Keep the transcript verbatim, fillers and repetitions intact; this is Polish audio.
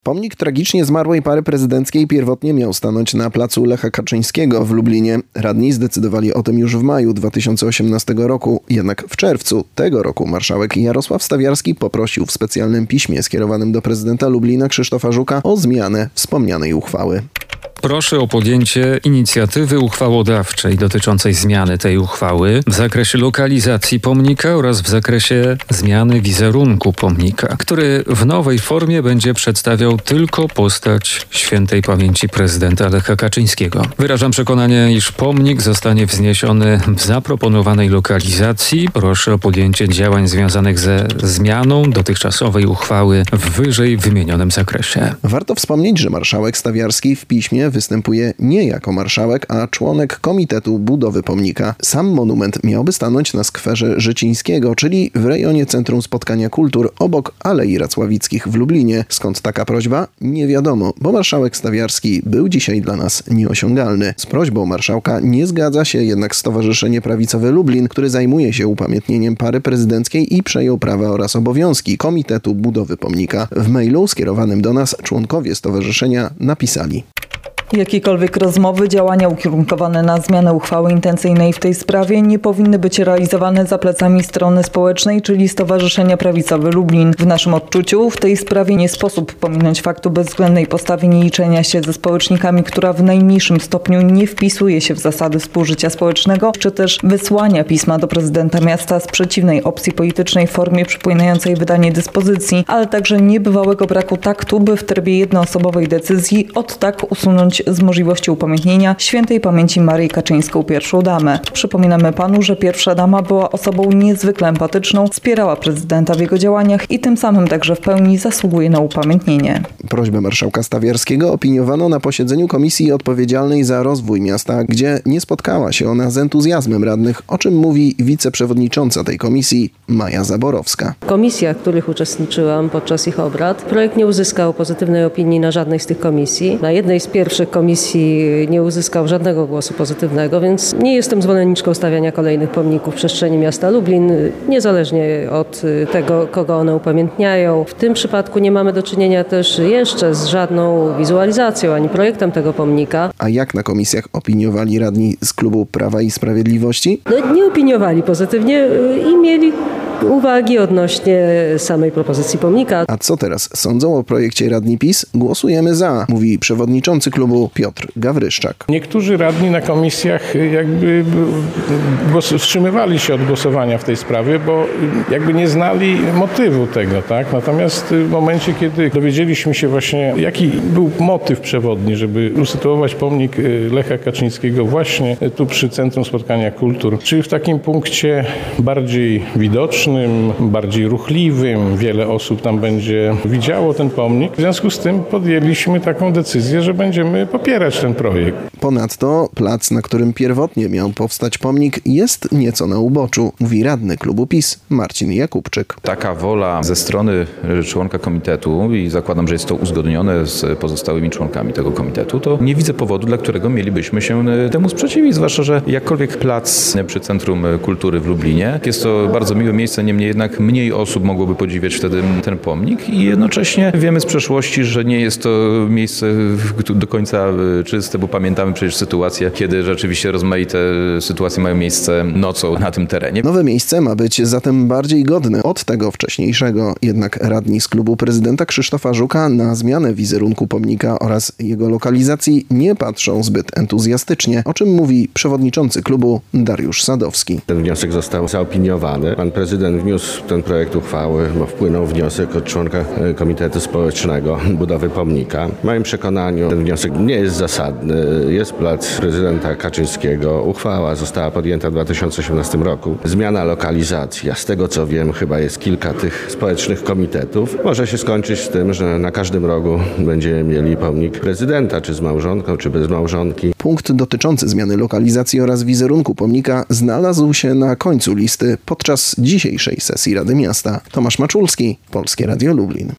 Pomnik tragicznie zmarłej pary prezydenckiej pierwotnie miał stanąć na placu Lecha Kaczyńskiego w Lublinie. Radni zdecydowali o tym już w maju dwa tysiące osiemnastego roku, jednak w czerwcu tego roku marszałek Jarosław Stawiarski poprosił w specjalnym piśmie skierowanym do prezydenta Lublina Krzysztofa Żuka o zmianę wspomnianej uchwały. Proszę o podjęcie inicjatywy uchwałodawczej dotyczącej zmiany tej uchwały w zakresie lokalizacji pomnika oraz w zakresie zmiany wizerunku pomnika, który w nowej formie będzie przedstawiał tylko postać świętej pamięci prezydenta Lecha Kaczyńskiego. Wyrażam przekonanie, iż pomnik zostanie wzniesiony w zaproponowanej lokalizacji. Proszę o podjęcie działań związanych ze zmianą dotychczasowej uchwały w wyżej wymienionym zakresie. Warto wspomnieć, że marszałek Stawiarski w piśmie występuje nie jako marszałek, a członek Komitetu Budowy Pomnika. Sam monument miałby stanąć na skwerze Życińskiego, czyli w rejonie Centrum Spotkania Kultur obok Alei Racławickich w Lublinie. Skąd taka prośba? Nie wiadomo, bo marszałek Stawiarski był dzisiaj dla nas nieosiągalny. Z prośbą marszałka nie zgadza się jednak Stowarzyszenie Prawicowe Lublin, które zajmuje się upamiętnieniem pary prezydenckiej i przejął prawa oraz obowiązki Komitetu Budowy Pomnika. W mailu skierowanym do nas członkowie stowarzyszenia napisali: Jakiekolwiek rozmowy, działania ukierunkowane na zmianę uchwały intencyjnej w tej sprawie nie powinny być realizowane za plecami strony społecznej, czyli Stowarzyszenia Prawicowe Lublin. W naszym odczuciu w tej sprawie nie sposób pominąć faktu bezwzględnej postawy nieliczenia się ze społecznikami, która w najmniejszym stopniu nie wpisuje się w zasady współżycia społecznego, czy też wysłania pisma do prezydenta miasta z przeciwnej opcji politycznej w formie przypominającej wydanie dyspozycji, ale także niebywałego braku taktu, by w trybie jednoosobowej decyzji od tak usunąć z możliwości upamiętnienia świętej pamięci Marii Kaczyńską, pierwszą damę. Przypominamy panu, że pierwsza dama była osobą niezwykle empatyczną, wspierała prezydenta w jego działaniach i tym samym także w pełni zasługuje na upamiętnienie. Prośbę marszałka Stawiarskiego opiniowano na posiedzeniu komisji odpowiedzialnej za rozwój miasta, gdzie nie spotkała się ona z entuzjazmem radnych, o czym mówi wiceprzewodnicząca tej komisji Maja Zaborowska. W komisjach, w których uczestniczyłam podczas ich obrad, projekt nie uzyskał pozytywnej opinii na żadnej z tych komisji. Na jednej z pierwszych komisji nie uzyskał żadnego głosu pozytywnego, więc nie jestem zwolenniczką stawiania kolejnych pomników w przestrzeni miasta Lublin, niezależnie od tego, kogo one upamiętniają. W tym przypadku nie mamy do czynienia też jeszcze z żadną wizualizacją ani projektem tego pomnika. A jak na komisjach opiniowali radni z klubu Prawa i Sprawiedliwości? No, nie opiniowali pozytywnie i mieli uwagi odnośnie samej propozycji pomnika. A co teraz sądzą o projekcie radni PiS? Głosujemy za, mówi przewodniczący klubu Piotr Gawryszczak. Niektórzy radni na komisjach jakby wstrzymywali się od głosowania w tej sprawie, bo jakby nie znali motywu tego, tak? Natomiast w momencie, kiedy dowiedzieliśmy się właśnie, jaki był motyw przewodni, żeby usytuować pomnik Lecha Kaczyńskiego właśnie tu przy Centrum Spotkania Kultur, czyli w takim punkcie bardziej widocznym, bardziej ruchliwym, wiele osób tam będzie widziało ten pomnik. W związku z tym podjęliśmy taką decyzję, że będziemy popierać ten projekt. Ponadto plac, na którym pierwotnie miał powstać pomnik, jest nieco na uboczu, mówi radny klubu PiS Marcin Jakubczyk. Taka wola ze strony członka komitetu i zakładam, że jest to uzgodnione z pozostałymi członkami tego komitetu, to nie widzę powodu, dla którego mielibyśmy się temu sprzeciwić, zwłaszcza, że jakkolwiek plac przy Centrum Kultury w Lublinie, jest to bardzo miłe miejsce, niemniej jednak mniej osób mogłoby podziwiać wtedy ten pomnik i jednocześnie wiemy z przeszłości, że nie jest to miejsce do końca czyste, bo pamiętamy przecież sytuację, kiedy rzeczywiście rozmaite sytuacje mają miejsce nocą na tym terenie. Nowe miejsce ma być zatem bardziej godne od tego wcześniejszego, jednak radni z klubu prezydenta Krzysztofa Żuka na zmianę wizerunku pomnika oraz jego lokalizacji nie patrzą zbyt entuzjastycznie, o czym mówi przewodniczący klubu Dariusz Sadowski. Ten wniosek został zaopiniowany. Pan prezydent wniósł ten projekt uchwały, bo wpłynął wniosek od członka Komitetu Społecznego Budowy Pomnika. W moim przekonaniu ten wniosek nie jest zasadny. Jest plac prezydenta Kaczyńskiego. Uchwała została podjęta w dwa tysiące osiemnastym roku. Zmiana lokalizacji, a z tego co wiem, chyba jest kilka tych społecznych komitetów. Może się skończyć z tym, że na każdym rogu będziemy mieli pomnik prezydenta, czy z małżonką, czy bez małżonki. Punkt dotyczący zmiany lokalizacji oraz wizerunku pomnika znalazł się na końcu listy podczas dzisiejszej sesji Rady Miasta. Tomasz Maczulski, Polskie Radio Lublin.